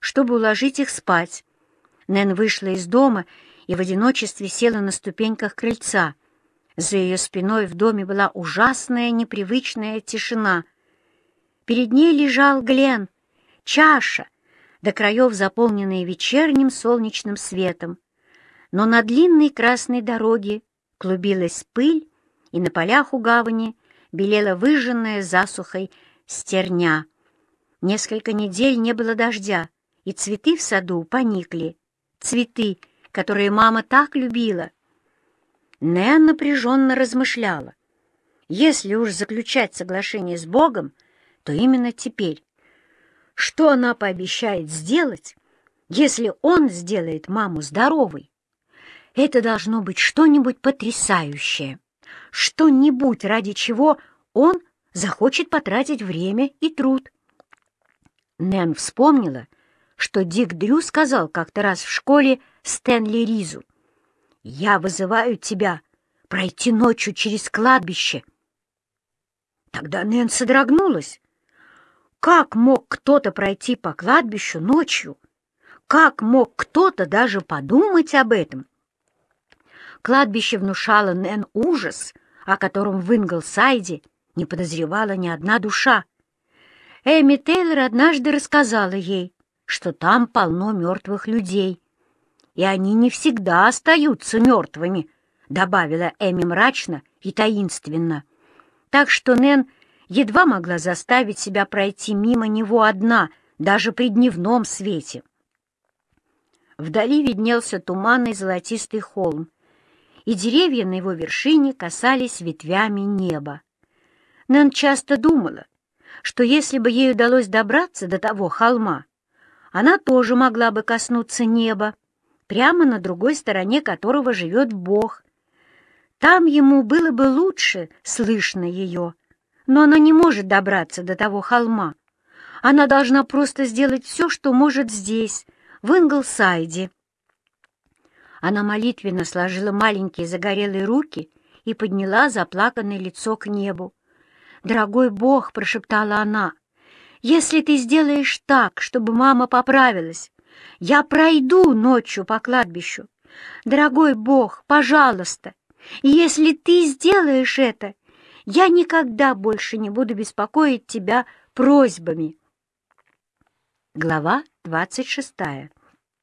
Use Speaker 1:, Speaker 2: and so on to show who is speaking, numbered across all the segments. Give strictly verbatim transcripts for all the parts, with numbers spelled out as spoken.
Speaker 1: чтобы уложить их спать. Нэн вышла из дома и в одиночестве села на ступеньках крыльца. За ее спиной в доме была ужасная непривычная тишина. Перед ней лежал Глен, чаша, до краев заполненная вечерним солнечным светом. Но на длинной красной дороге клубилась пыль, и на полях у гавани белела выжженная засухой стерня. Несколько недель не было дождя, и цветы в саду поникли. Цветы, которые мама так любила. Нэн напряженно размышляла. Если уж заключать соглашение с Богом, то именно теперь. Что она пообещает сделать, если Он сделает маму здоровой? Это должно быть что-нибудь потрясающее, что-нибудь, ради чего Он захочет потратить время и труд. Нэн вспомнила, что Дик Дрю сказал как-то раз в школе Стэнли Ризу: «Я вызываю тебя пройти ночью через кладбище». Тогда Нэн содрогнулась. Как мог кто-то пройти по кладбищу ночью? Как мог кто-то даже подумать об этом? Кладбище внушало Нэн ужас, о котором в Инглсайде не подозревала ни одна душа. Эми Тейлор однажды рассказала ей, что там полно мертвых людей. «И они не всегда остаются мертвыми», — добавила Эми мрачно и таинственно. Так что Нэн едва могла заставить себя пройти мимо него одна, даже при дневном свете. Вдали виднелся туманный золотистый холм, и деревья на его вершине касались ветвями неба. Нэн часто думала, что если бы ей удалось добраться до того холма, она тоже могла бы коснуться неба, прямо на другой стороне которого живет Бог. Там ему было бы лучше слышно ее, но она не может добраться до того холма. Она должна просто сделать все, что может здесь, в Инглсайде. Она молитвенно сложила маленькие загорелые руки и подняла заплаканное лицо к небу. «Дорогой Бог», — прошептала она, — «если ты сделаешь так, чтобы мама поправилась, я пройду ночью по кладбищу. Дорогой Бог, пожалуйста, и если ты сделаешь это, я никогда больше не буду беспокоить тебя просьбами». Глава двадцать шестая.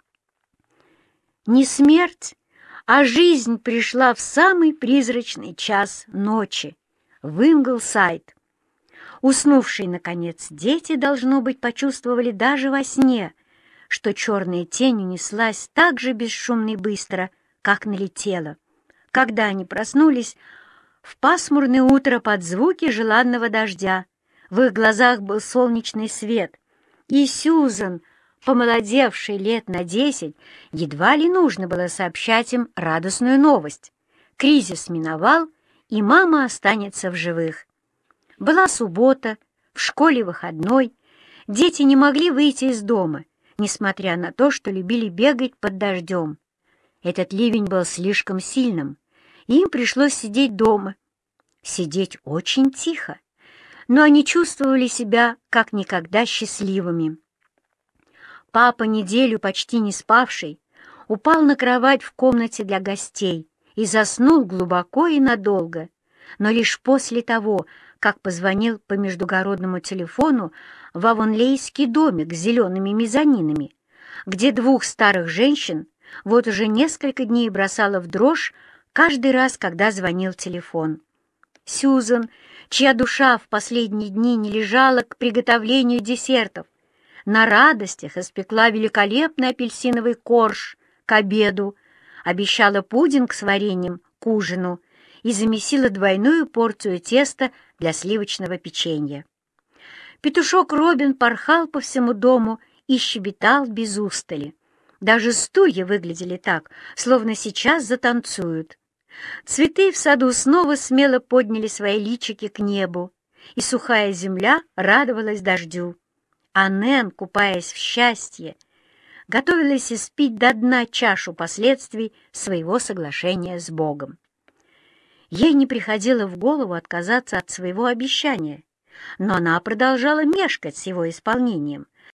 Speaker 1: Не смерть, а жизнь пришла в самый призрачный час ночи в Инглсайд. Уснувшие, наконец, дети, должно быть, почувствовали даже во сне, что черная тень унеслась так же бесшумно и быстро, как налетела. Когда они проснулись в пасмурное утро под звуки желанного дождя, в их глазах был солнечный свет, и Сьюзан, помолодевшей лет на десять, едва ли нужно было сообщать им радостную новость. Кризис миновал, и мама останется в живых. Была суббота, в школе выходной, дети не могли выйти из дома, несмотря на то, что любили бегать под дождем. Этот ливень был слишком сильным, и им пришлось сидеть дома. Сидеть очень тихо, но они чувствовали себя как никогда счастливыми. Папа, неделю почти не спавший, упал на кровать в комнате для гостей и заснул глубоко и надолго, но лишь после того, как позвонил по междугородному телефону в авонлейский домик с зелеными мезонинами, где двух старых женщин вот уже несколько дней бросало в дрожь каждый раз, когда звонил телефон. Сьюзан, чья душа в последние дни не лежала к приготовлению десертов, на радостях испекла великолепный апельсиновый корж к обеду, обещала пудинг с вареньем к ужину и замесила двойную порцию теста для сливочного печенья. Петушок Робин порхал по всему дому и щебетал без устали. Даже стулья выглядели так, словно сейчас затанцуют. Цветы в саду снова смело подняли свои личики к небу, и сухая земля радовалась дождю. А Нэн, купаясь в счастье, готовилась испить до дна чашу последствий своего соглашения с Богом. Ей не приходило в голову отказаться от своего обещания, но она продолжала мешкать с его исполнением,